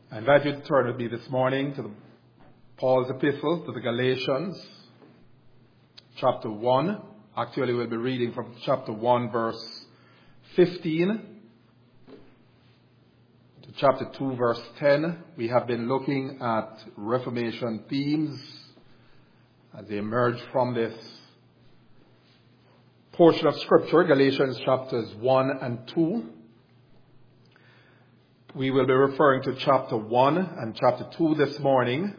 I invite you to turn with me this morning to Paul's epistle to the Galatians, chapter 1. Actually, we'll be reading from chapter 1, verse 15 to chapter 2, verse 10. We have been looking at Reformation themes as they emerge from this portion of Scripture, Galatians chapters 1 and 2. We will be referring to chapter 1 and chapter 2 this morning.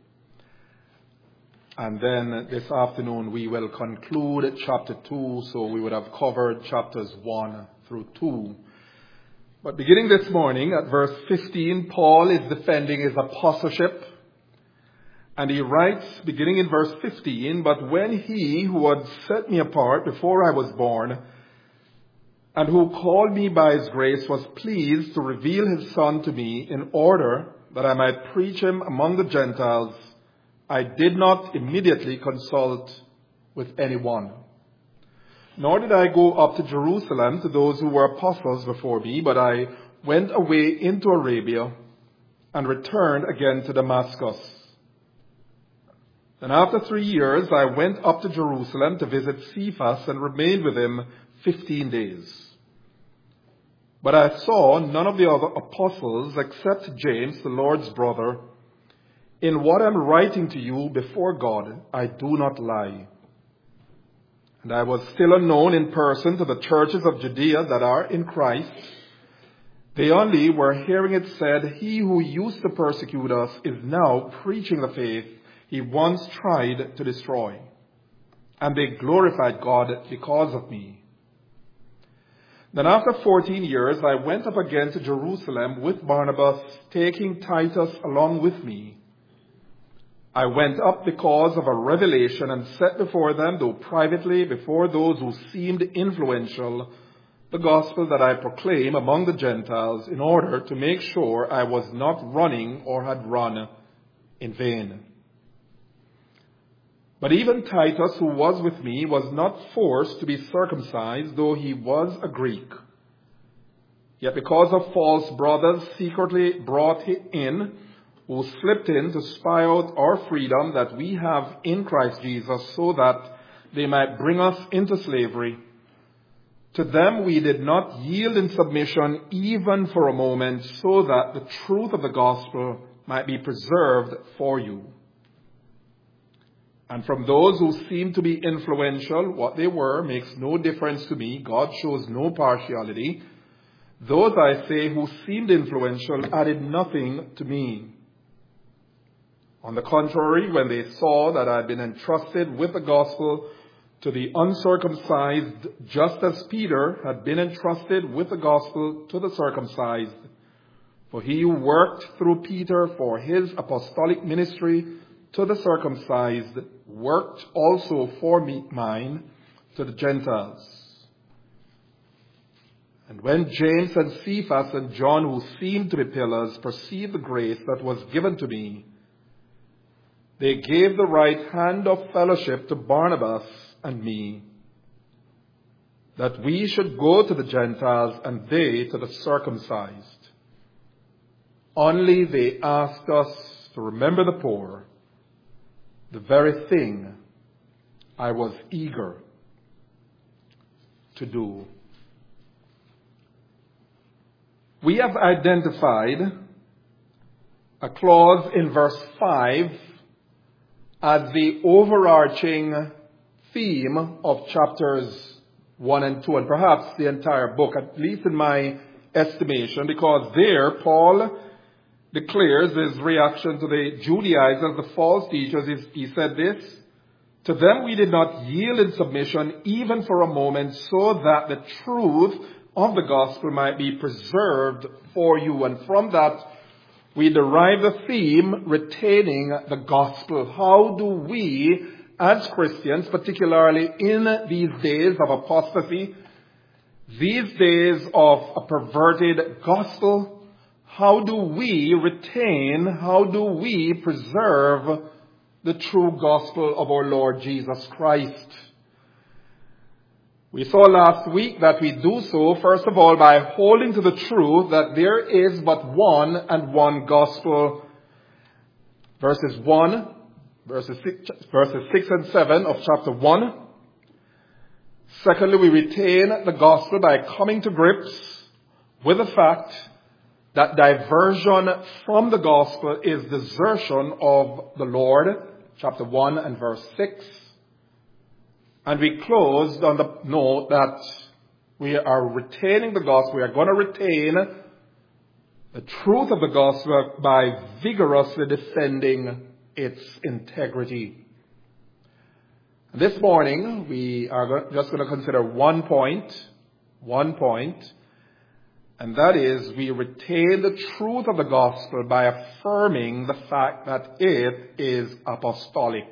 And then this afternoon we will conclude chapter 2, so we would have covered chapters 1 through 2. But beginning this morning at verse 15, Paul is defending his apostleship. And he writes, beginning in verse 15, "But when he who had set me apart before I was born, and who called me by his grace was pleased to reveal his Son to me in order that I might preach him among the Gentiles, I did not immediately consult with anyone. Nor did I go up to Jerusalem to those who were apostles before me, but I went away into Arabia and returned again to Damascus. Then after 3 years I went up to Jerusalem to visit Cephas and remained with him 15 days. But I saw none of the other apostles except James, the Lord's brother. In what I am writing to you before God, I do not lie. And I was still unknown in person to the churches of Judea that are in Christ. They only were hearing it said, 'He who used to persecute us is now preaching the faith he once tried to destroy.' And they glorified God because of me. Then after 14 years, I went up again to Jerusalem with Barnabas, taking Titus along with me. I went up because of a revelation and set before them, though privately, before those who seemed influential, the gospel that I proclaim among the Gentiles, in order to make sure I was not running or had run in vain. But even Titus, who was with me, was not forced to be circumcised, though he was a Greek. Yet because of false brothers secretly brought in, who slipped in to spy out our freedom that we have in Christ Jesus, so that they might bring us into slavery, to them we did not yield in submission even for a moment, so that the truth of the gospel might be preserved for you. And from those who seem to be influential, what they were makes no difference to me. God shows no partiality. Those, I say, who seemed influential added nothing to me. On the contrary, when they saw that I had been entrusted with the gospel to the uncircumcised, just as Peter had been entrusted with the gospel to the circumcised, for he who worked through Peter for his apostolic ministry to the circumcised worked also for me mine to the Gentiles. And when James and Cephas and John, who seemed to be pillars, perceived the grace that was given to me, they gave the right hand of fellowship to Barnabas and me, that we should go to the Gentiles and they to the circumcised. Only they asked us to remember the poor, the very thing I was eager to do." We have identified a clause in verse 5 as the overarching theme of chapters 1 and 2, and perhaps the entire book, at least in my estimation, because there Paul declares his reaction to the Judaizers, the false teachers. He said this, "To them we did not yield in submission even for a moment, so that the truth of the gospel might be preserved for you." And from that we derive the theme, retaining the gospel. How do we, as Christians, particularly in these days of apostasy, these days of a perverted gospel, how do we retain, how do we preserve the true gospel of our Lord Jesus Christ? We saw last week that we do so, first of all, by holding to the truth that there is but one and one gospel. Verses 6 and 7 of chapter 1. Secondly, we retain the gospel by coming to grips with the fact that diversion from the gospel is desertion of the Lord. Chapter 1 and verse 6. And we closed on the note that we are retaining the gospel. We are going to retain the truth of the gospel by vigorously defending its integrity. This morning, we are just going to consider one point, and that is we retain the truth of the gospel by affirming the fact that it is apostolic.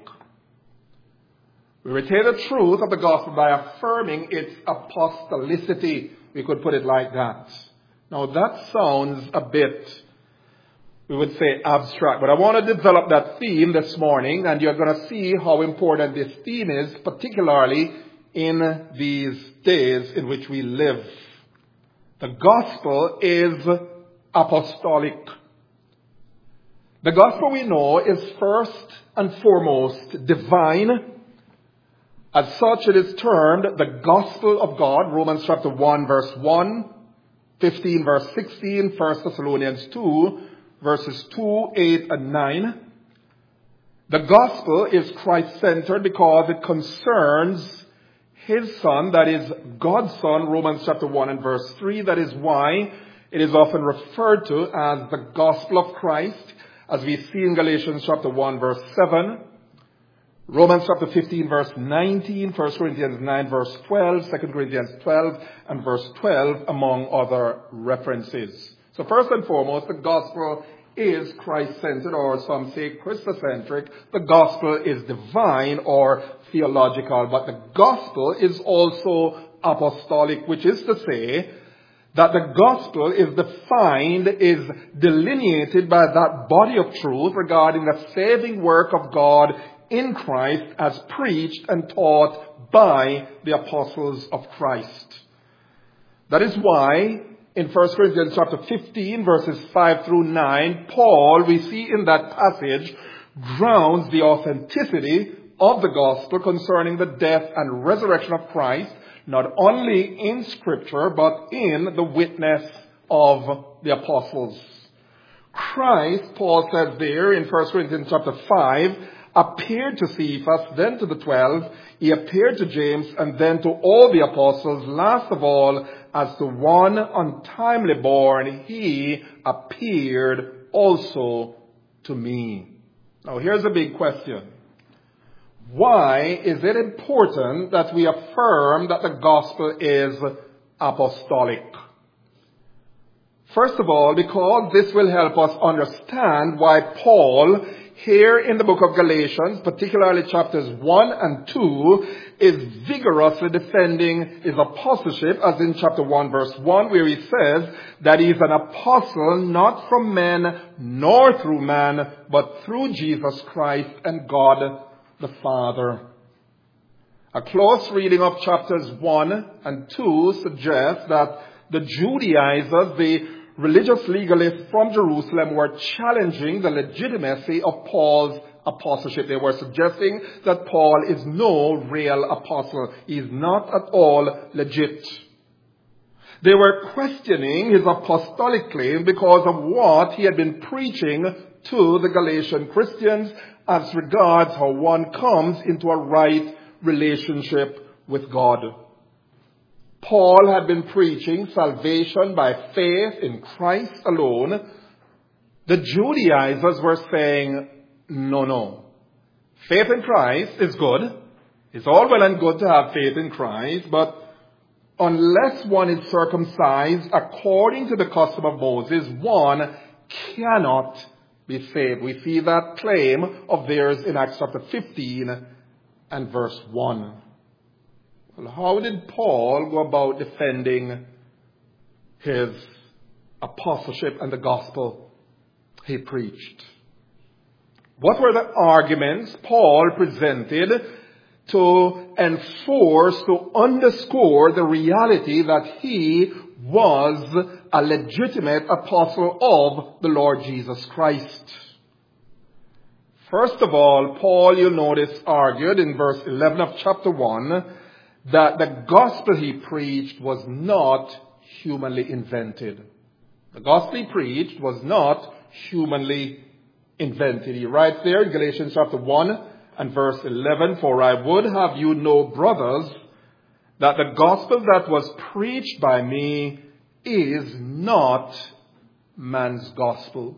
We retain the truth of the gospel by affirming its apostolicity. We could put it like that. Now that sounds a bit, we would say, abstract, but I want to develop that theme this morning, and you're going to see how important this theme is, particularly in these days in which we live. The gospel is apostolic. The gospel, we know, is first and foremost divine. As such, it is termed the gospel of God, Romans chapter 1, verse 1, 15, verse 16, 1 Thessalonians 2, verses 2, 8, and 9. The gospel is Christ-centered because it concerns His Son, that is God's Son, Romans chapter 1 and verse 3. That is why it is often referred to as the gospel of Christ, as we see in Galatians chapter 1, verse 7. Romans chapter 15, verse 19, 1 Corinthians 9, verse 12, 2 Corinthians 12, and verse 12, among other references. So first and foremost, the gospel is Christ-centered, or some say Christocentric. The gospel is divine or theological, but the gospel is also apostolic, which is to say that the gospel is defined, is delineated by that body of truth regarding the saving work of God in Christ as preached and taught by the apostles of Christ. That is why in 1 Corinthians chapter 15, verses 5 through 9, Paul, we see in that passage, grounds the authenticity of the gospel concerning the death and resurrection of Christ, not only in Scripture, but in the witness of the apostles. Christ, Paul says there in 1 Corinthians chapter 5, appeared to Cephas, then to the 12. He appeared to James, and then to all the apostles. Last of all, as to one untimely born, he appeared also to me. Now here's a big question. Why is it important that we affirm that the gospel is apostolic? First of all, because this will help us understand why Paul, here in the book of Galatians, particularly chapters 1 and 2, is vigorously defending his apostleship, as in chapter 1, verse 1, where he says that he is an apostle not from men nor through man, but through Jesus Christ and God the Father. A close reading of chapters 1 and 2 suggests that the Judaizers, the religious legalists from Jerusalem, were challenging the legitimacy of Paul's apostleship. They were suggesting that Paul is no real apostle. He is not at all legit. They were questioning his apostolic claim because of what he had been preaching to the Galatian Christians as regards how one comes into a right relationship with God. Paul had been preaching salvation by faith in Christ alone. The Judaizers were saying, no. Faith in Christ is good. It's all well and good to have faith in Christ, but unless one is circumcised according to the custom of Moses, one cannot be saved. We see that claim of theirs in Acts chapter 15 and verse 1. Well, how did Paul go about defending his apostleship and the gospel he preached? What were the arguments Paul presented to enforce, to underscore the reality that he was a legitimate apostle of the Lord Jesus Christ. First of all, Paul, you'll notice, argued in verse 11 of chapter 1 that the gospel he preached was not humanly invented. The gospel he preached was not humanly invented. He writes there in Galatians chapter 1 and verse 11, "For I would have you know, brothers, that the gospel that was preached by me is not man's gospel."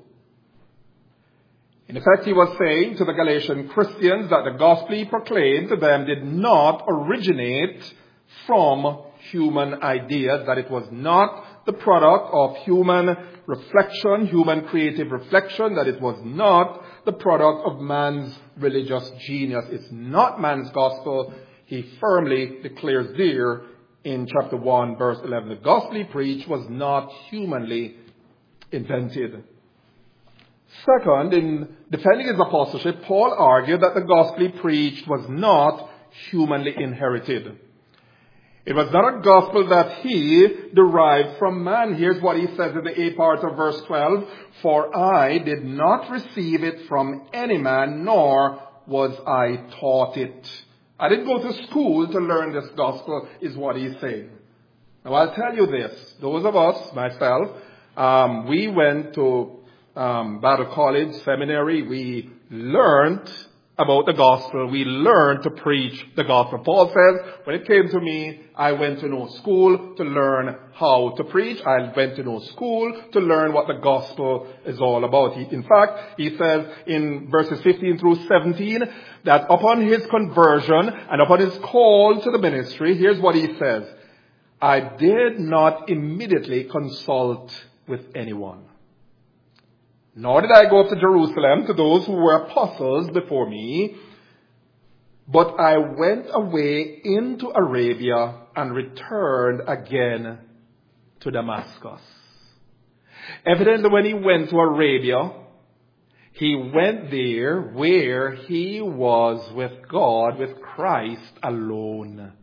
In effect, he was saying to the Galatian Christians that the gospel he proclaimed to them did not originate from human ideas, that it was not the product of human reflection, human creative reflection, that it was not the product of man's religious genius. It's not man's gospel. He firmly declares there in chapter 1, verse 11. The gospel he preached was not humanly invented. Second, in defending his apostleship, Paul argued that the gospel he preached was not humanly inherited. It was not a gospel that he derived from man. Here's what he says in the A part of verse 12. "For I did not receive it from any man, nor was I taught it." I didn't go to school to learn this gospel, is what he's saying. Now I'll tell you this. Those of us, myself, we went to Bible college, seminary. We learned about the gospel. We learned to preach the gospel. Paul says, when it came to me, I went to no school to learn how to preach. I went to no school to learn what the gospel is all about. In fact, he says in verses 15 through 17 that upon his conversion and upon his call to the ministry, here's what he says: "I did not immediately consult with anyone. Nor did I go up to Jerusalem to those who were apostles before me, but I went away into Arabia and returned again to Damascus." Evidently, when he went to Arabia, he went there where he was with God, with Christ alone.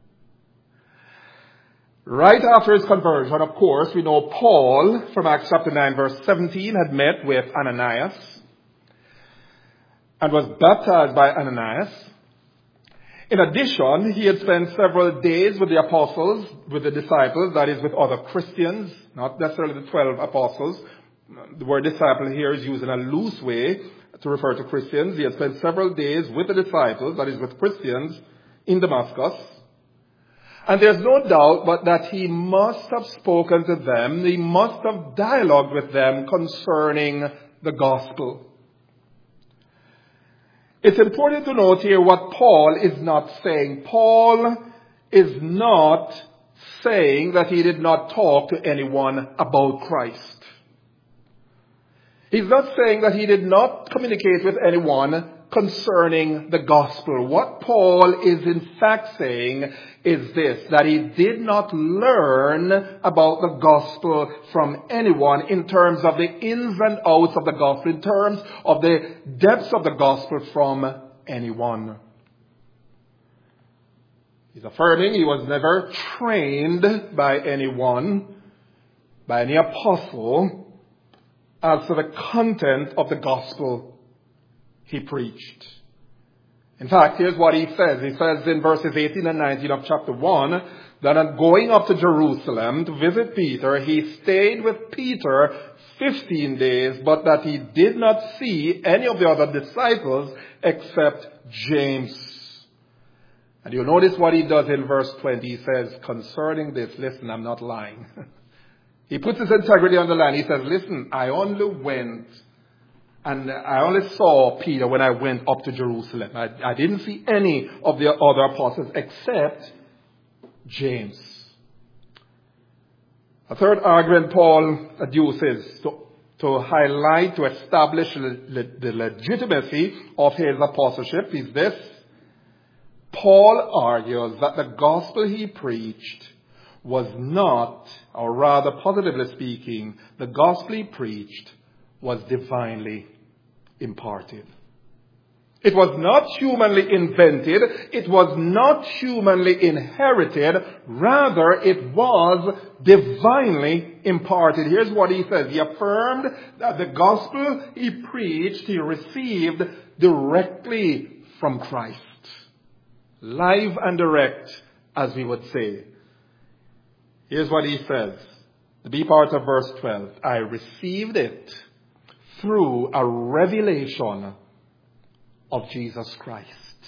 Right after his conversion, of course, we know Paul, from Acts chapter 9, verse 17, had met with Ananias and was baptized by Ananias. In addition, he had spent several days with the apostles, with the disciples, that is, with other Christians, not necessarily the 12 apostles. The word disciple here is used in a loose way to refer to Christians. He had spent several days with the disciples, that is, with Christians, in Damascus. And there's no doubt but that he must have spoken to them, he must have dialogued with them concerning the gospel. It's important to note here what Paul is not saying. Paul is not saying that he did not talk to anyone about Christ. He's not saying that he did not communicate with anyone concerning the gospel. What Paul is in fact saying is this: that he did not learn about the gospel from anyone in terms of the ins and outs of the gospel, in terms of the depths of the gospel from anyone. He's affirming he was never trained by anyone, by any apostle, as to the content of the gospel he preached. In fact, here's what he says. He says in verses 18 and 19 of chapter 1 that on going up to Jerusalem to visit Peter, he stayed with Peter 15 days, but that he did not see any of the other disciples except James. And you'll notice what he does in verse 20. He says, concerning this, listen, I'm not lying. He puts his integrity on the line. He says, listen, I only went and I only saw Peter when I went up to Jerusalem. I didn't see any of the other apostles except James. A third argument Paul adduces to highlight, to establish the legitimacy of his apostleship is this. Paul argues that the gospel he preached was not, or rather positively speaking, the gospel he preached was divinely imparted. It was not humanly invented. It was not humanly inherited. Rather, it was divinely imparted. Here's what he says. He affirmed that the gospel he preached, he received directly from Christ. Live and direct, as we would say. Here's what he says. The B part of verse 12. I received it through a revelation of Jesus Christ.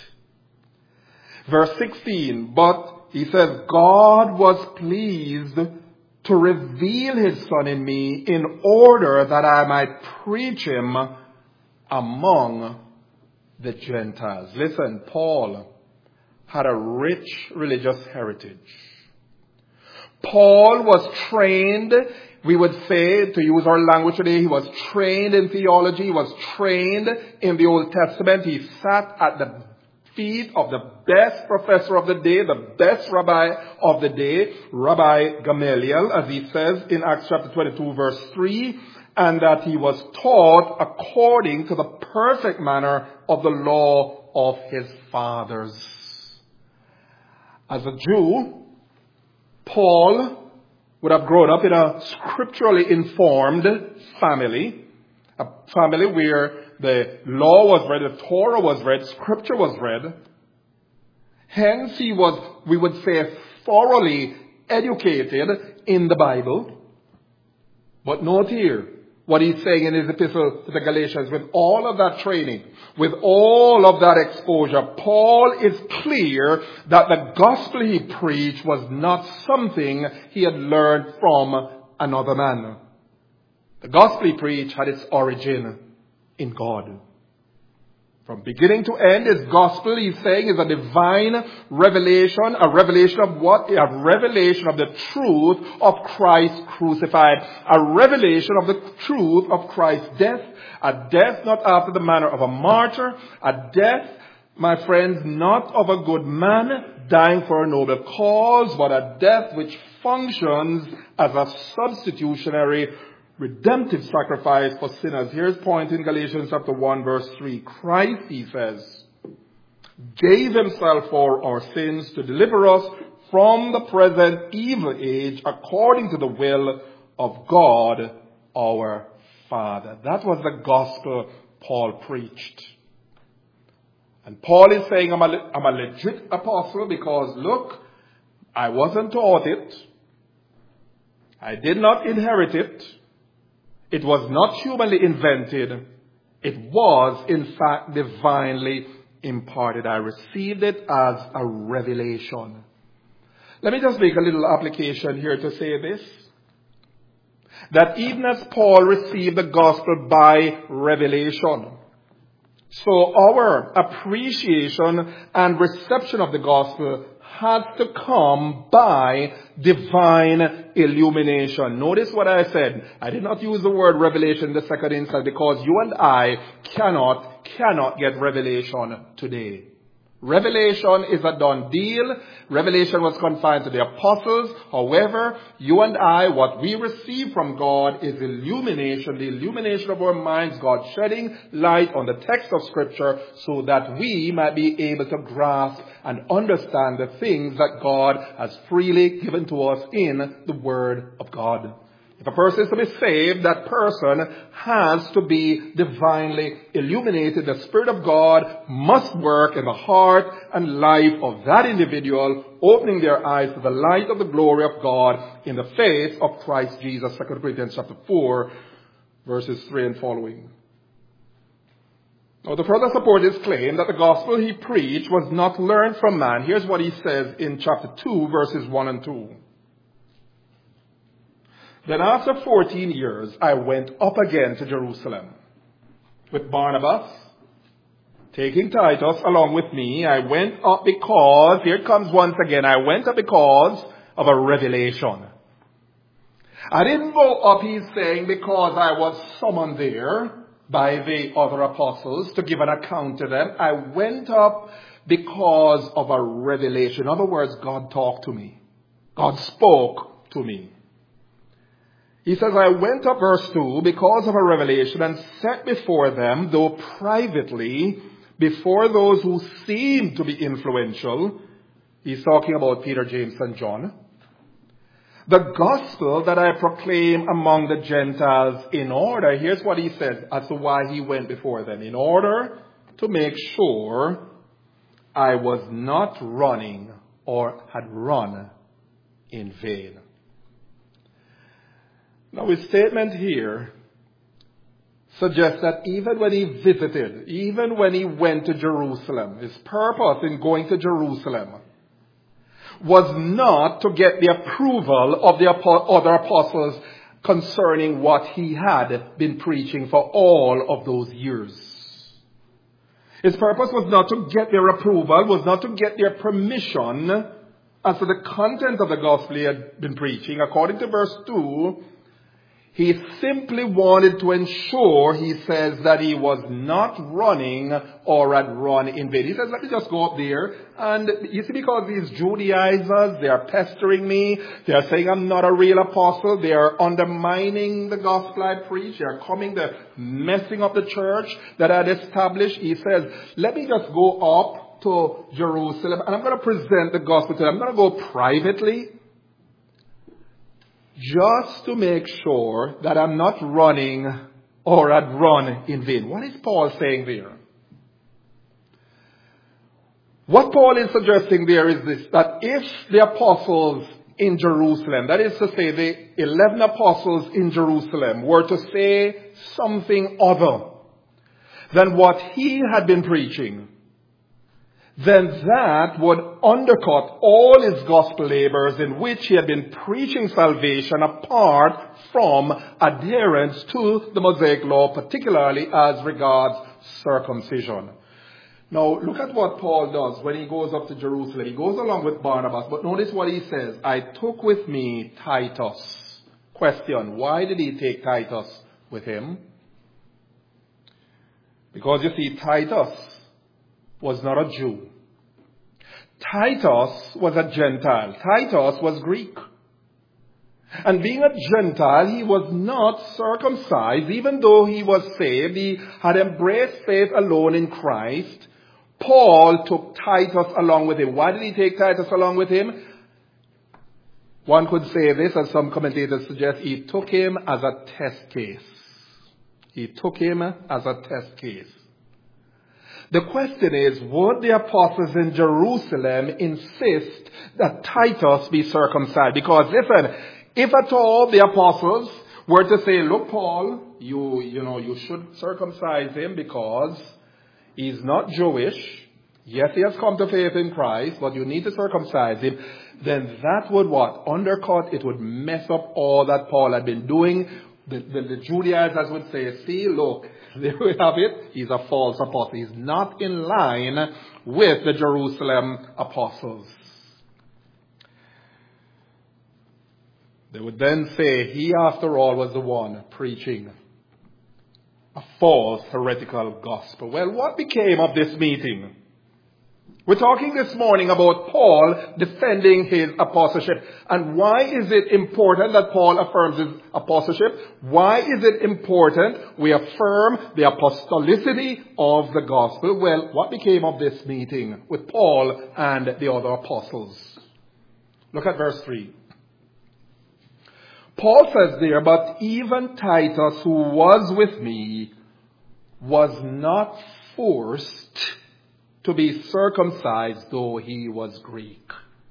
Verse 16, but he says, God was pleased to reveal his Son in me in order that I might preach him among the Gentiles. Listen, Paul had a rich religious heritage. Paul was trained, we would say, to use our language today, he was trained in theology, he was trained in the Old Testament. He sat at the feet of the best professor of the day, the best rabbi of the day, Rabbi Gamaliel, as he says in Acts chapter 22, verse 3, and that he was taught according to the perfect manner of the law of his fathers. As a Jew, Paul would have grown up in a scripturally informed family, a family where the law was read, the Torah was read, scripture was read. Hence, he was, we would say, thoroughly educated in the Bible. But note here what he's saying in his epistle to the Galatians. With all of that training, with all of that exposure, Paul is clear that the gospel he preached was not something he had learned from another man. The gospel he preached had its origin in God. From beginning to end, his gospel, he's saying, is a divine revelation. A revelation of what? A revelation of the truth of Christ crucified. A revelation of the truth of Christ's death. A death not after the manner of a martyr. A death, my friends, not of a good man dying for a noble cause, but a death which functions as a substitutionary redemptive sacrifice for sinners. Here's the point in Galatians chapter 1 verse 3. Christ, he says, gave himself for our sins to deliver us from the present evil age according to the will of God our Father. That was the gospel Paul preached. And Paul is saying, I'm a legit apostle because, look, I wasn't taught it. I did not inherit it. It was not humanly invented. It was, in fact, divinely imparted. I received it as a revelation. Let me just make a little application here to say this. That even as Paul received the gospel by revelation, so our appreciation and reception of the gospel has to come by divine illumination. Notice what I said. I did not use the word revelation in the second instance because you and I cannot get revelation today. Revelation is a done deal. Revelation was confined to the apostles. However, you and I, what we receive from God is illumination, the illumination of our minds, God shedding light on the text of Scripture so that we might be able to grasp and understand the things that God has freely given to us in the Word of God. If a person is to be saved, that person has to be divinely illuminated. The Spirit of God must work in the heart and life of that individual, opening their eyes to the light of the glory of God in the face of Christ Jesus. 2 Corinthians chapter 4, verses 3 and following. Now, to further support his claim that the gospel he preached was not learned from man, here's what he says in chapter 2, verses 1 and 2. Then after 14 years, I went up again to Jerusalem with Barnabas, taking Titus along with me. I went up because, here it comes once again, I went up because of a revelation. I didn't go up, he's saying, because I was summoned there by the other apostles to give an account to them. I went up because of a revelation. In other words, God talked to me. God spoke to me. He says, I went up, verse 2, because of a revelation and set before them, though privately, before those who seem to be influential. He's talking about Peter, James, and John. The gospel that I proclaim among the Gentiles in order, here's what he says as to why he went before them. In order to make sure I was not running or had run in vain. Now his statement here suggests that even when he visited, even when he went to Jerusalem, his purpose in going to Jerusalem was not to get the approval of the other apostles concerning what he had been preaching for all of those years. His purpose was not to get their approval, was not to get their permission as to the content of the gospel he had been preaching. According to verse 2, he simply wanted to ensure, he says, that he was not running or had run in vain. He says, let me just go up there. And you see, because these Judaizers, they are pestering me. They are saying I'm not a real apostle. They are undermining the gospel I preach. They are coming, they're messing up the church that I had established. He says, let me just go up to Jerusalem and I'm going to present the gospel to them. I'm going to go privately, just to make sure that I'm not running or had run in vain. What is Paul saying there? What Paul is suggesting there is this, that if the apostles in Jerusalem, that is to say the 11 apostles in Jerusalem, were to say something other than what he had been preaching, then that would undercut all his gospel labors in which he had been preaching salvation apart from adherence to the Mosaic law, particularly as regards circumcision. Now, look at what Paul does when he goes up to Jerusalem. He goes along with Barnabas, but notice what he says. I took with me Titus. Question, why did he take Titus with him? Because you see, Titus was not a Jew. Titus was a Gentile. Titus was Greek. And being a Gentile, he was not circumcised. Even though he was saved, he had embraced faith alone in Christ. Paul took Titus along with him. Why did he take Titus along with him? One could say this, as some commentators suggest, he took him as a test case. He took him as a test case. The question is, would the apostles in Jerusalem insist that Titus be circumcised? Because listen, if at all the apostles were to say, look, Paul, you should circumcise him because he's not Jewish. Yes, he has come to faith in Christ, but you need to circumcise him. Then that would what? Undercut, it would mess up all that Paul had been doing. The Judaizers would say, see, look, there we have it. He's a false apostle. He's not in line with the Jerusalem apostles. They would then say, he after all was the one preaching a false heretical gospel. Well, what became of this meeting? We're talking this morning about Paul defending his apostleship. And why is it important that Paul affirms his apostleship? Why is it important we affirm the apostolicity of the gospel? Well, what became of this meeting with Paul and the other apostles? Look at verse 3. Paul says there, but even Titus, who was with me, was not forced to be circumcised, though he was Greek.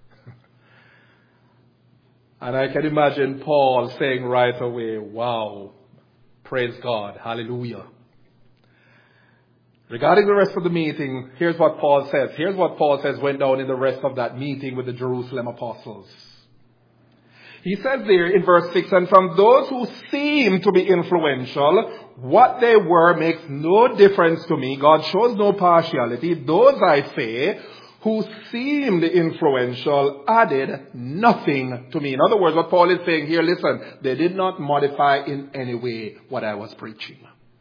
And I can imagine Paul saying right away, wow, praise God, hallelujah. Regarding the rest of the meeting, here's what Paul says. Here's what Paul says went down in the rest of that meeting with the Jerusalem apostles. He says there in verse 6, and from those who seem to be influential, what they were makes no difference to me. God shows no partiality. Those, I say, who seemed influential added nothing to me. In other words, what Paul is saying here, listen, they did not modify in any way what I was preaching.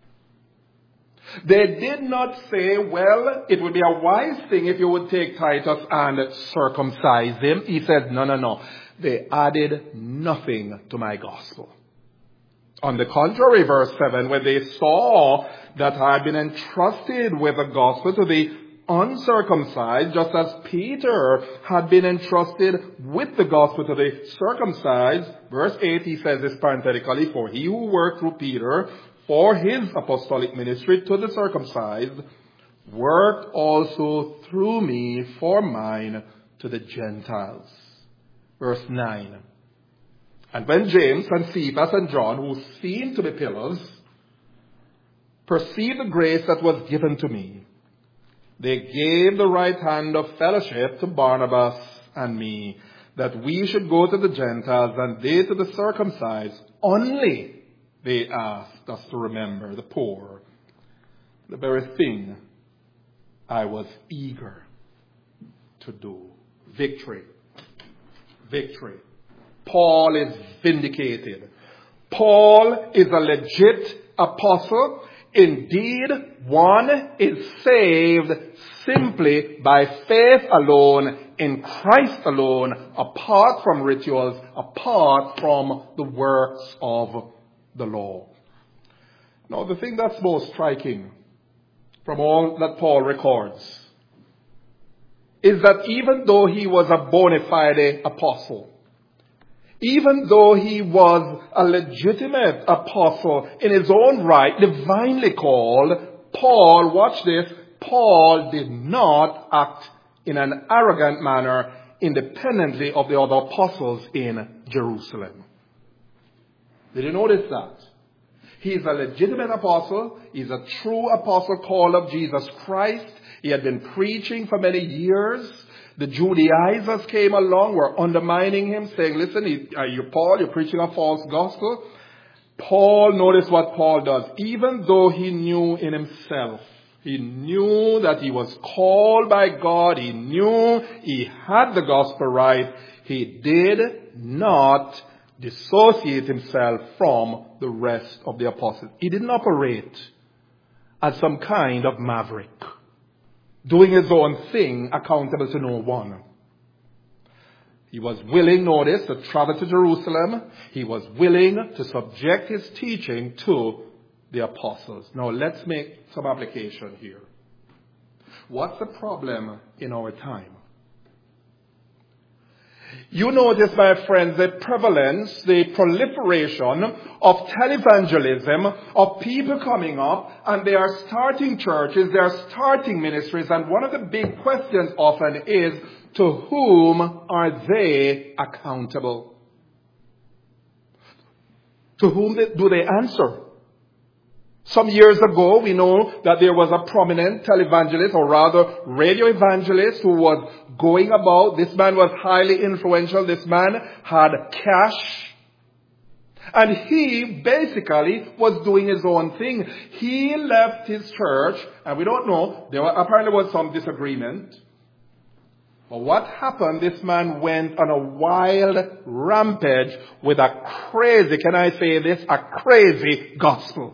They did not say, well, it would be a wise thing if you would take Titus and circumcise him. He said, no. They added nothing to my gospel. On the contrary, verse 7, when they saw that I had been entrusted with the gospel to the uncircumcised, just as Peter had been entrusted with the gospel to the circumcised, verse 8, he says this parenthetically, for he who worked through Peter for his apostolic ministry to the circumcised, worked also through me for mine to the Gentiles. Verse 9. And when James and Cephas and John, who seemed to be pillars, perceived the grace that was given to me, they gave the right hand of fellowship to Barnabas and me, that we should go to the Gentiles and they to the circumcised. Only they asked us to remember the poor, the very thing I was eager to do. Victory. Victory. Paul is vindicated. Paul is a legit apostle. Indeed, one is saved simply by faith alone, in Christ alone, apart from rituals, apart from the works of the law. Now, the thing that's most striking from all that Paul records is that even though he was a bona fide apostle, even though he was a legitimate apostle in his own right, divinely called, Paul, watch this, Paul did not act in an arrogant manner independently of the other apostles in Jerusalem. Did you notice that? He's a legitimate apostle. He's a true apostle called of Jesus Christ. He had been preaching for many years. The Judaizers came along, were undermining him, saying, listen, you Paul, you're preaching a false gospel. Paul, notice what Paul does. Even though he knew in himself, he knew that he was called by God, he knew he had the gospel right, he did not dissociate himself from the rest of the apostles. He didn't operate as some kind of maverick, doing his own thing, accountable to no one. He was willing, notice, to travel to Jerusalem. He was willing to subject his teaching to the apostles. Now let's make some application here. What's the problem in our time? You notice, my friends, the prevalence, the proliferation of televangelism, of people coming up, and they are starting churches, they are starting ministries, and one of the big questions often is, to whom are they accountable? To whom do they answer? Some years ago, we know that there was a prominent televangelist, or rather radio evangelist, who was going about. This man was highly influential. This man had cash. And he basically was doing his own thing. He left his church, and we don't know, apparently was some disagreement. But what happened, this man went on a wild rampage with a crazy, can I say this, a crazy gospel.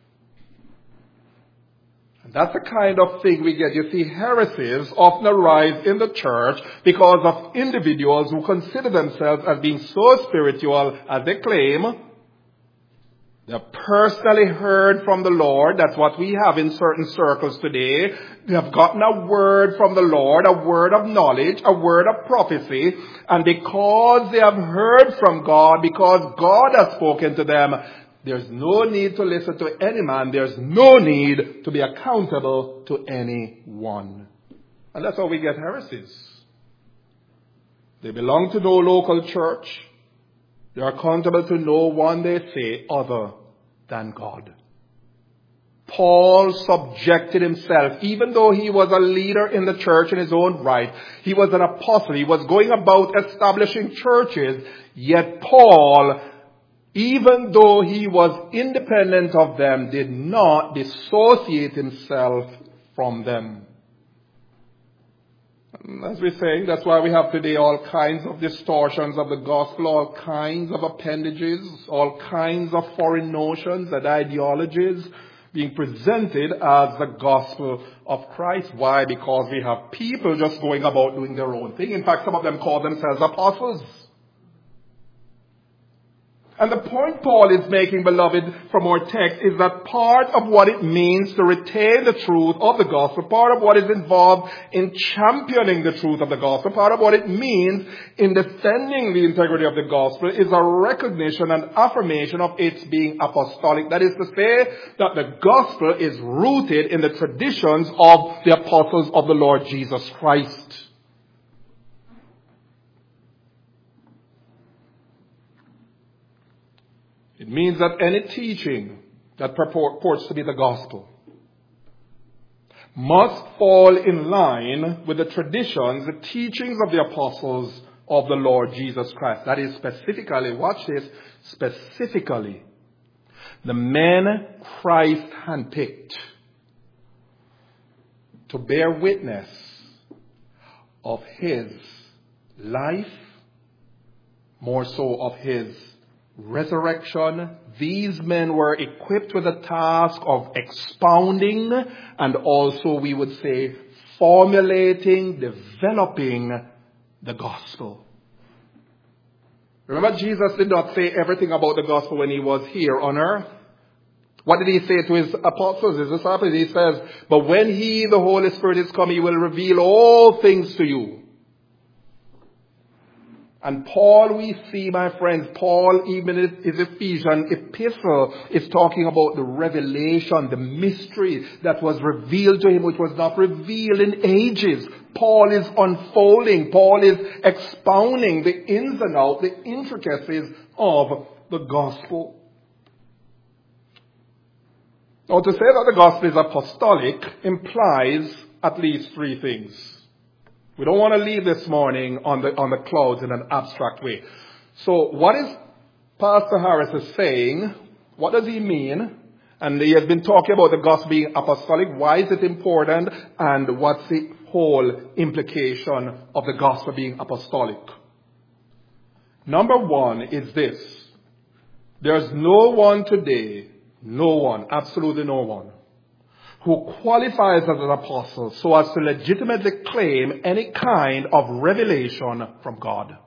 That's the kind of thing we get. You see, heresies often arise in the church because of individuals who consider themselves as being so spiritual as they claim. They've personally heard from the Lord. That's what we have in certain circles today. They have gotten a word from the Lord, a word of knowledge, a word of prophecy. And because they have heard from God, because God has spoken to them, there's no need to listen to any man. There's no need to be accountable to anyone. And that's how we get heresies. They belong to no local church. They are accountable to no one, they say, other than God. Paul subjected himself, even though he was a leader in the church in his own right. He was an apostle. He was going about establishing churches. Yet Paul, even though he was independent of them, did not dissociate himself from them. As we're saying, that's why we have today all kinds of distortions of the gospel, all kinds of appendages, all kinds of foreign notions and ideologies being presented as the gospel of Christ. Why? Because we have people just going about doing their own thing. In fact, some of them call themselves apostles. And the point Paul is making, beloved, from our text is that part of what it means to retain the truth of the gospel, part of what is involved in championing the truth of the gospel, part of what it means in defending the integrity of the gospel is a recognition and affirmation of its being apostolic. That is to say that the gospel is rooted in the traditions of the apostles of the Lord Jesus Christ. It means that any teaching that purports to be the gospel must fall in line with the traditions, the teachings of the apostles of the Lord Jesus Christ. That is specifically, watch this, specifically, the men Christ handpicked to bear witness of his life, more so of his resurrection. These men were equipped with the task of expounding and also, we would say, formulating, developing the gospel. Remember, Jesus did not say everything about the gospel when he was here on earth. What did he say to his apostles, his disciples? He says, but when he, the Holy Spirit, is come, he will reveal all things to you. And Paul, we see, my friends, Paul, even in his Ephesian epistle, is talking about the revelation, the mystery that was revealed to him, which was not revealed in ages. Paul is unfolding, Paul is expounding the ins and outs, the intricacies of the gospel. Now, to say that the gospel is apostolic implies at least three things. We don't want to leave this morning on the clouds in an abstract way. So what is Pastor Harris is saying? What does he mean? And he has been talking about the gospel being apostolic. Why is it important? And what's the whole implication of the gospel being apostolic? Number one is this. There's no one today, no one, absolutely no one, who qualifies as an apostle so as to legitimately claim any kind of revelation from God.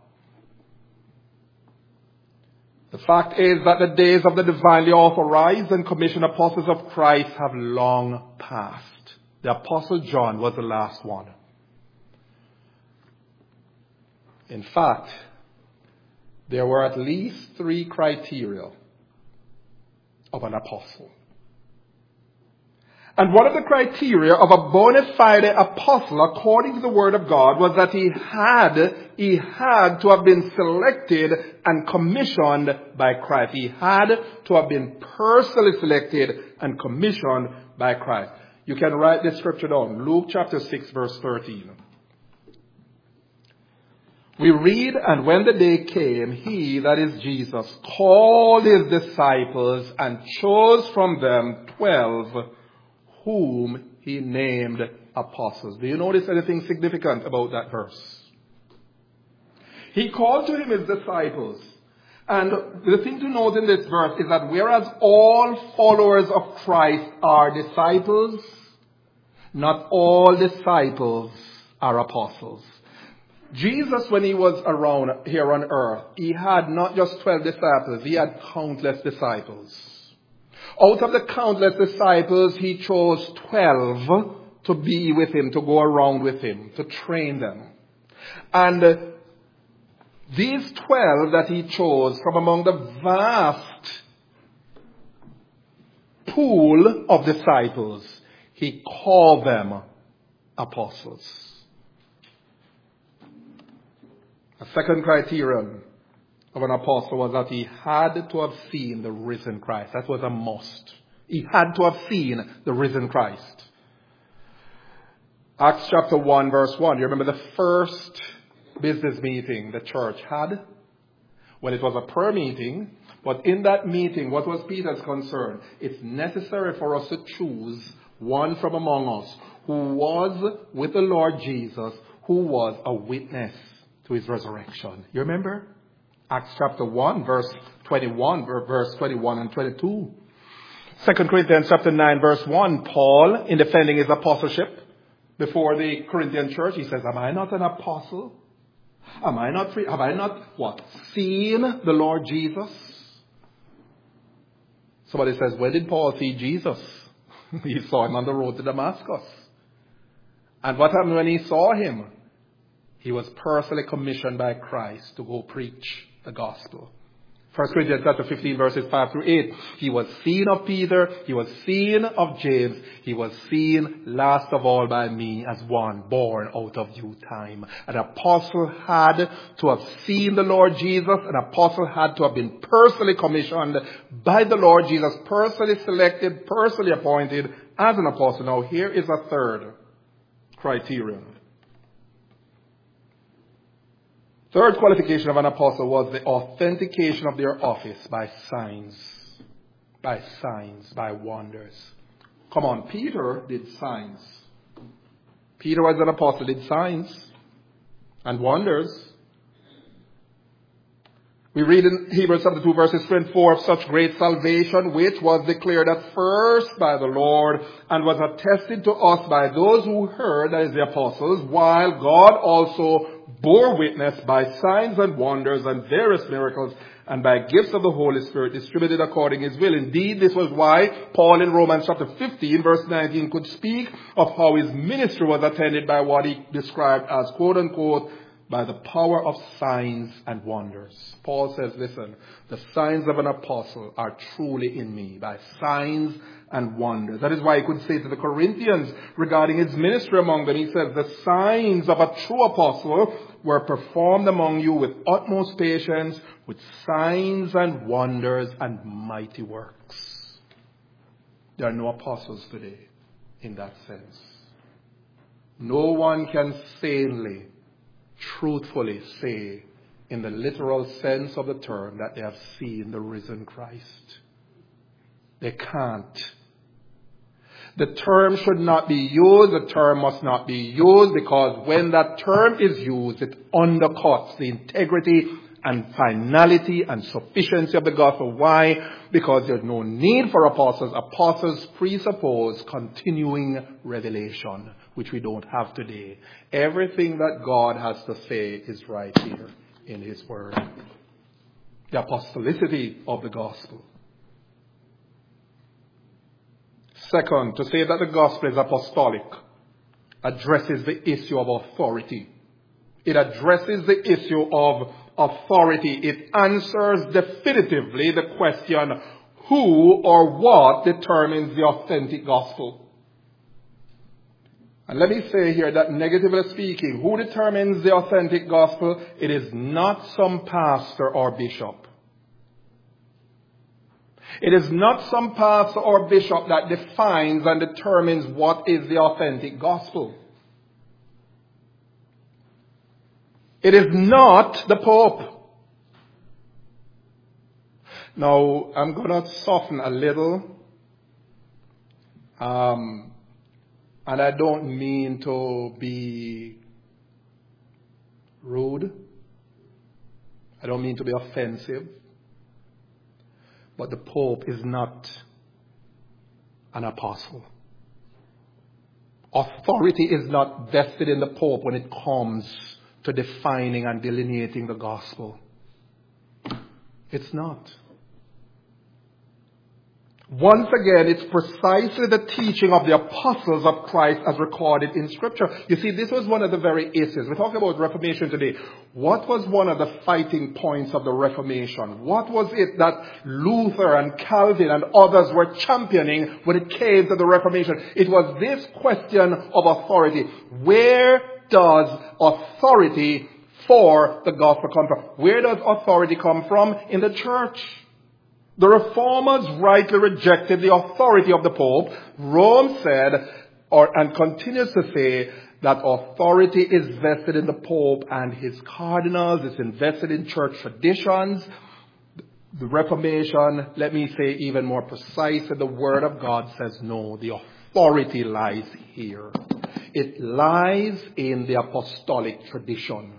The fact is that the days of the divinely authorized and commissioned apostles of Christ have long passed. The Apostle John was the last one. In fact, there were at least 3 criteria of an apostle. And one of the criteria of a bona fide apostle, according to the Word of God, was that he had to have been selected and commissioned by Christ. He had to have been personally selected and commissioned by Christ. You can write this scripture down. Luke chapter 6, verse 13. We read, and when the day came, he, that is Jesus, called his disciples and chose from them 12 whom he named apostles. Do you notice anything significant about that verse? He called to him his disciples. And the thing to note in this verse is that whereas all followers of Christ are disciples, not all disciples are apostles. Jesus, when he was around here on earth, he had not just 12 disciples, he had countless disciples. Out of the countless disciples, he chose 12 to be with him, to go around with him, to train them. And these 12 that he chose from among the vast pool of disciples, he called them apostles. A second criterion of an apostle was that he had to have seen the risen Christ. That was a must. He had to have seen the risen Christ. Acts chapter 1, verse 1. You remember the first business meeting the church had? Well, it was a prayer meeting, but in that meeting, what was Peter's concern? It's necessary for us to choose one from among us who was with the Lord Jesus, who was a witness to his resurrection. You remember? Acts chapter 1, verse 21 and 22. 2 Corinthians chapter 9, verse 1, Paul, in defending his apostleship before the Corinthian church, he says, am I not an apostle? Have I not seen the Lord Jesus? Somebody says, where did Paul see Jesus? He saw him on the road to Damascus. And what happened when he saw him? He was personally commissioned by Christ to go preach the gospel. 1 Corinthians chapter 15 verses 5 through 8. He was seen of Peter. He was seen of James. He was seen last of all by me as one born out of due time. An apostle had to have seen the Lord Jesus. An apostle had to have been personally commissioned by the Lord Jesus, personally selected, personally appointed as an apostle. Now here is a third criterion. Third qualification of an apostle was the authentication of their office by signs, by wonders. Come on, Peter did signs. Peter as an apostle did signs and wonders. We read in Hebrews chapter 2 verses 3 and 4 of such great salvation, which was declared at first by the Lord and was attested to us by those who heard, that is the apostles, while God also bore witness by signs and wonders and various miracles and by gifts of the Holy Spirit distributed according to his will. Indeed, this was why Paul in Romans chapter 15 verse 19 could speak of how his ministry was attended by what he described as quote unquote by the power of signs and wonders. Paul says, listen, the signs of an apostle are truly in me by signs and wonders. That is why he could say to the Corinthians regarding his ministry among them, he says, the signs of a true apostle were performed among you with utmost patience, with signs and wonders and mighty works. There are no apostles today in that sense. No one can sanely, truthfully say, in the literal sense of the term, that they have seen the risen Christ. They can't. The term should not be used. The term must not be used, because when that term is used, it undercuts the integrity and finality and sufficiency of the gospel. Why? Because there's no need for apostles. Apostles presuppose continuing revelation, which we don't have today. Everything that God has to say is right here in his word. The apostolicity of the gospel. Second, to say that the gospel is apostolic addresses the issue of authority. It addresses the issue of authority. It answers definitively the question, who or what determines the authentic gospel? And let me say here that, negatively speaking, who determines the authentic gospel? It is not some pastor or bishop. It is not some pastor or bishop that defines and determines what is the authentic gospel. It is not the Pope. Now, I'm going to soften a little. And I don't mean to be rude. I don't mean to be offensive. But the Pope is not an apostle. Authority is not vested in the Pope when it comes to defining and delineating the gospel. It's not. Once again, it's precisely the teaching of the apostles of Christ as recorded in Scripture. You see, this was one of the very issues. We're talking about Reformation today. What was one of the fighting points of the Reformation? What was it that Luther and Calvin and others were championing when it came to the Reformation? It was this question of authority. Where does authority for the gospel come from? Where does authority come from? In the church. The Reformers rightly rejected the authority of the Pope. Rome said, and continues to say, that authority is vested in the Pope and his cardinals. It's invested in church traditions. The Reformation, let me say even more precisely, the Word of God says no. The authority lies here. It lies in the apostolic tradition.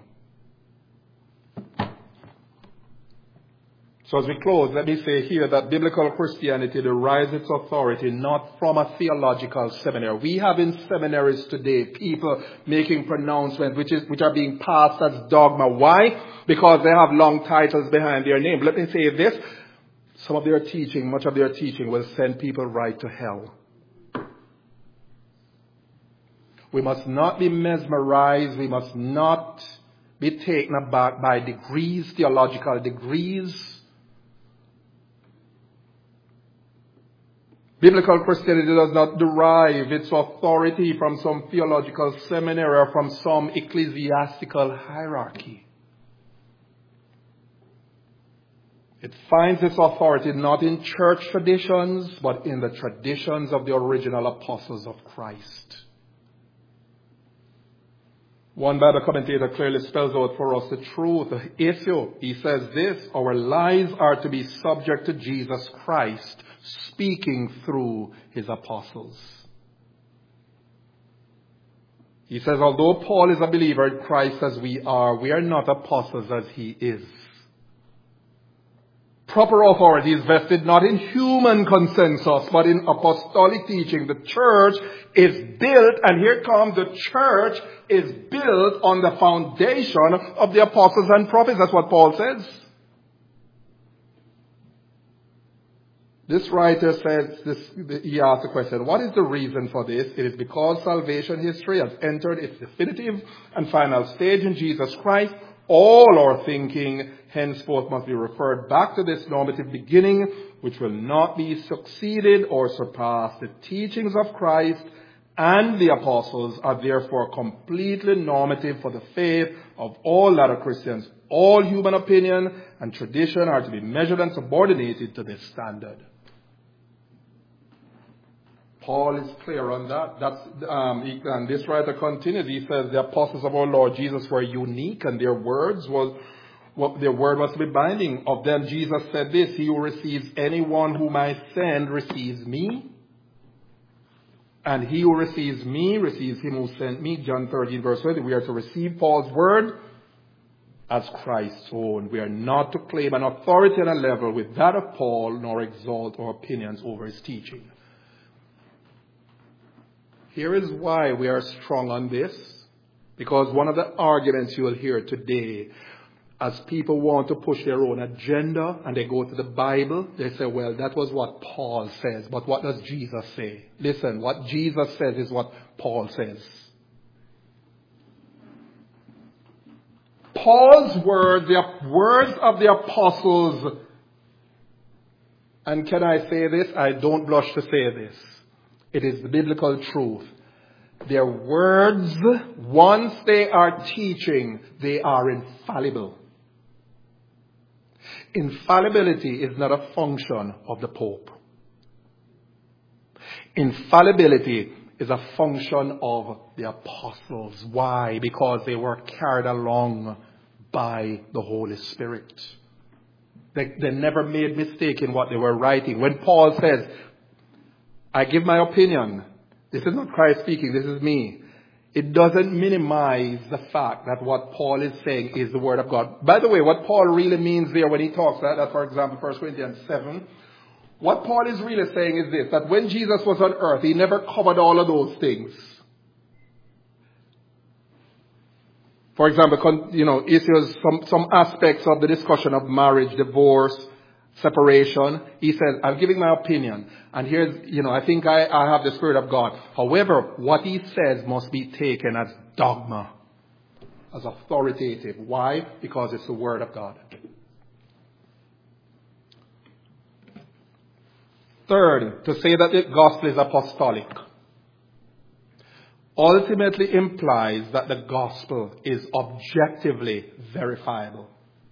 So as we close, let me say here that biblical Christianity derives its authority not from a theological seminary. We have in seminaries today people making pronouncements which are being passed as dogma. Why? Because they have long titles behind their name. Let me say this. some of their teaching, much of their teaching will send people right to hell. We must not be mesmerized. We must not be taken aback by degrees, theological degrees. Biblical Christianity does not derive its authority from some theological seminary or from some ecclesiastical hierarchy. It finds its authority not in church traditions, but in the traditions of the original apostles of Christ. One Bible commentator clearly spells out for us the truth. The issue, he says this: our lives are to be subject to Jesus Christ, speaking through his apostles. He says, although Paul is a believer in Christ as we are not apostles as he is. Proper authority is vested not in human consensus, but in apostolic teaching. The church is built, and here comes the church is built on the foundation of the apostles and prophets. That's what Paul says. This writer says, he asked the question, what is the reason for this? It is because salvation history has entered its definitive and final stage in Jesus Christ. All our thinking henceforth must be referred back to this normative beginning, which will not be succeeded or surpassed. The teachings of Christ and the apostles are therefore completely normative for the faith of all latter Christians. All human opinion and tradition are to be measured and subordinated to this standard. Paul is clear on that. And this writer continues. He says the apostles of our Lord Jesus were unique, and their word was to be binding. Of them, Jesus said this: he who receives anyone whom I send receives me, and he who receives me receives him who sent me. John 13, verse 20. We are to receive Paul's word as Christ's own. We are not to claim an authority on a level with that of Paul, nor exalt our opinions over his teaching. Here is why we are strong on this. Because one of the arguments you will hear today, as people want to push their own agenda and they go to the Bible, they say, well, that was what Paul says. But what does Jesus say? Listen, what Jesus says is what Paul says. Paul's words, the words of the apostles, and can I say this? I don't blush to say this. It is the biblical truth. Their words, once they are teaching, they are infallible. Infallibility is not a function of the Pope. Infallibility is a function of the apostles. Why? Because they were carried along by the Holy Spirit. They never made mistake in what they were writing. When Paul says, I give my opinion, this is not Christ speaking, this is me. It doesn't minimize the fact that what Paul is saying is the word of God. By the way, what Paul really means there when he talks like that, for example, 1 Corinthians 7, what Paul is really saying is this, that when Jesus was on earth, he never covered all of those things. For example, issues, some aspects of the discussion of marriage, divorce, separation. He says, I'm giving my opinion. And here's, I think I have the Spirit of God. However, what he says must be taken as dogma, as authoritative. Why? Because it's the Word of God. Third, to say that the gospel is apostolic ultimately implies that the gospel is objectively verifiable.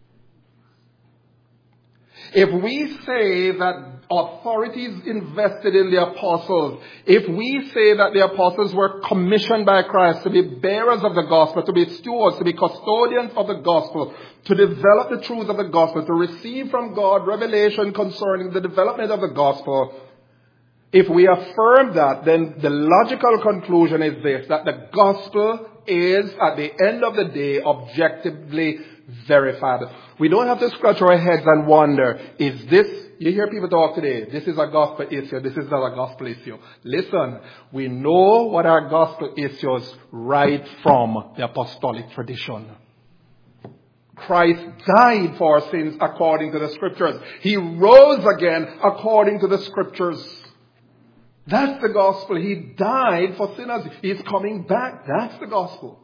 If we say that authority is invested in the apostles, if we say that the apostles were commissioned by Christ to be bearers of the gospel, to be stewards, to be custodians of the gospel, to develop the truth of the gospel, to receive from God revelation concerning the development of the gospel, if we affirm that, then the logical conclusion is this, that the gospel is, at the end of the day, objectively verified. We don't have to scratch our heads and wonder, is this, you hear people talk today, this is a gospel issue, this is not a gospel issue. Listen, we know what our gospel issues right from the apostolic tradition. Christ died for our sins according to the Scriptures. He rose again according to the Scriptures. That's the gospel. He died for sinners. He's coming back. That's the gospel.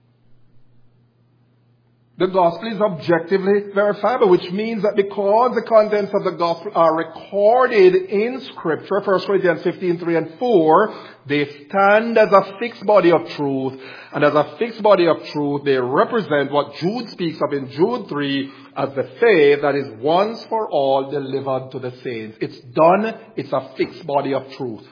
The gospel is objectively verifiable, which means that because the contents of the gospel are recorded in Scripture, 1 Corinthians 15:3 and 4, they stand as a fixed body of truth. And as a fixed body of truth, they represent what Jude speaks of in Jude 3 as the faith that is once for all delivered to the saints. It's done. It's a fixed body of truth.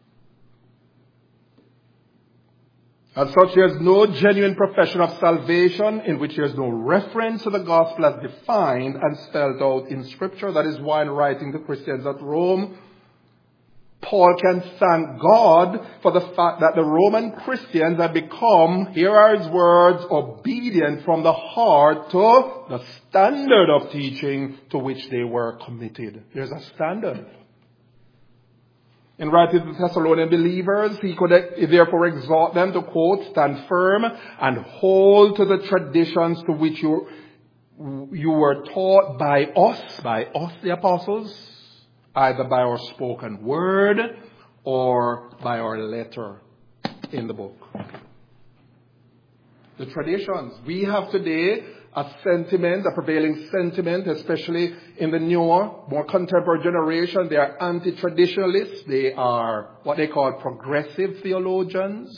As such, there is no genuine profession of salvation in which there is no reference to the gospel as defined and spelled out in Scripture. That is why in writing to Christians at Rome, Paul can thank God for the fact that the Roman Christians had become, here are his words, obedient from the heart to the standard of teaching to which they were committed. There's a standard. In writing to the Thessalonian believers, he could therefore exhort them to, quote, stand firm and hold to the traditions to which you were taught by us the apostles, either by our spoken word or by our letter in the book. The traditions. We have today a sentiment, a prevailing sentiment, especially in the newer, more contemporary generation. They are anti-traditionalists. They are what they call progressive theologians.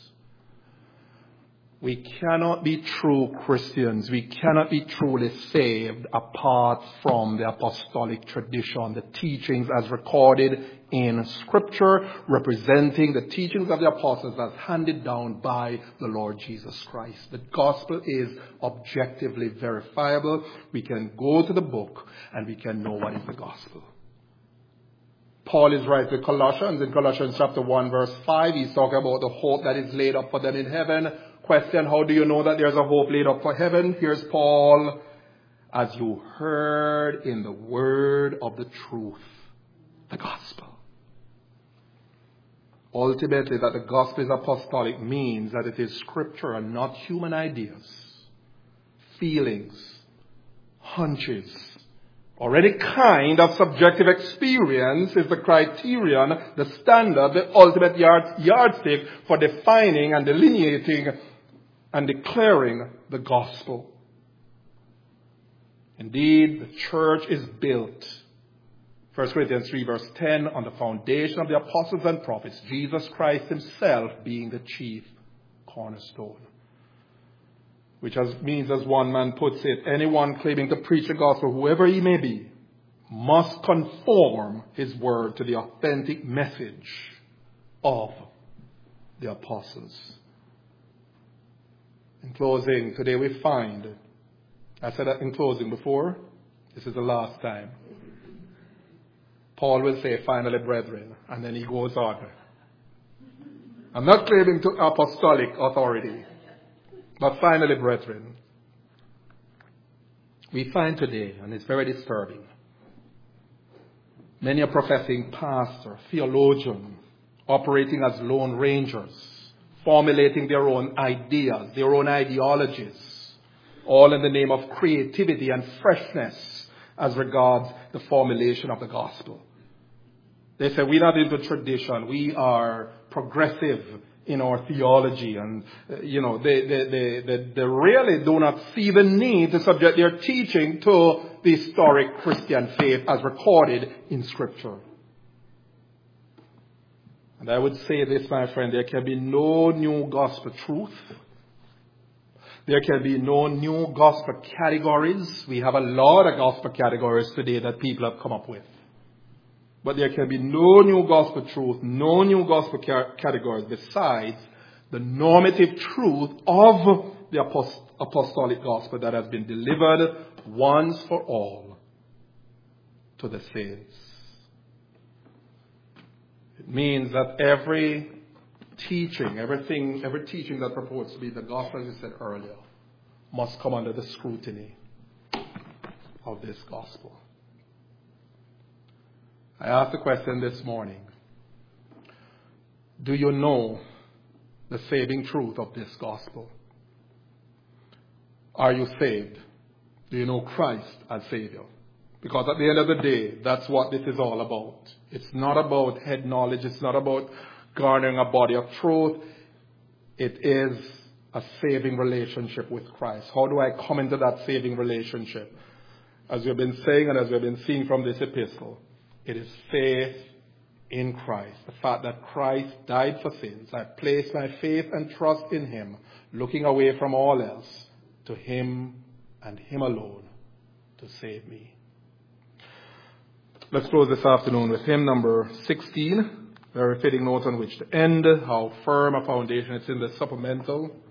We cannot be true Christians. We cannot be truly saved apart from the apostolic tradition, the teachings as recorded in Scripture, representing the teachings of the apostles as handed down by the Lord Jesus Christ. The gospel is objectively verifiable. We can go to the book and we can know what is the gospel. Paul is writing to Colossians. In Colossians chapter 1 verse 5, he's talking about the hope that is laid up for them in heaven. Question, how do you know that there's a hope laid up for heaven? Here's Paul. As you heard in the word of the truth, the gospel. Ultimately, that the gospel is apostolic means that it is Scripture and not human ideas, feelings, hunches, or any kind of subjective experience is the criterion, the standard, the ultimate yardstick for defining and delineating and declaring the gospel. Indeed, the church is built, 1 Corinthians 3 verse 10, on the foundation of the apostles and prophets, Jesus Christ himself being the chief cornerstone. Which means, as one man puts it, anyone claiming to preach the gospel, whoever he may be, must conform his word to the authentic message of the apostles. In closing, today we find, I said that in closing before, this is the last time. Paul will say, finally, brethren, and then he goes on. I'm not claiming to apostolic authority, but finally, brethren, we find today, and it's very disturbing, many are professing pastor, theologian, operating as lone rangers, formulating their own ideas, their own ideologies, all in the name of creativity and freshness as regards the formulation of the gospel. They say we're not into tradition, we are progressive in our theology, and they really do not see the need to subject their teaching to the historic Christian faith as recorded in Scripture. And I would say this, my friend, there can be no new gospel truth. There can be no new gospel categories. We have a lot of gospel categories today that people have come up with. But there can be no new gospel truth, no new gospel categories besides the normative truth of the apostolic gospel that has been delivered once for all to the saints. It means that every teaching, every teaching that purports to be the gospel, as I said earlier, must come under the scrutiny of this gospel. I asked the question this morning, do you know the saving truth of this gospel? Are you saved? Do you know Christ as Savior? Because at the end of the day, that's what this is all about. It's not about head knowledge. It's not about garnering a body of truth. It is a saving relationship with Christ. How do I come into that saving relationship? As we've been saying and as we've been seeing from this epistle, it is faith in Christ. The fact that Christ died for sins. I place my faith and trust in Him, looking away from all else, to Him and Him alone to save me. Let's close this afternoon with hymn number 16. Very fitting note on which to end. How firm a foundation. It's in the supplemental.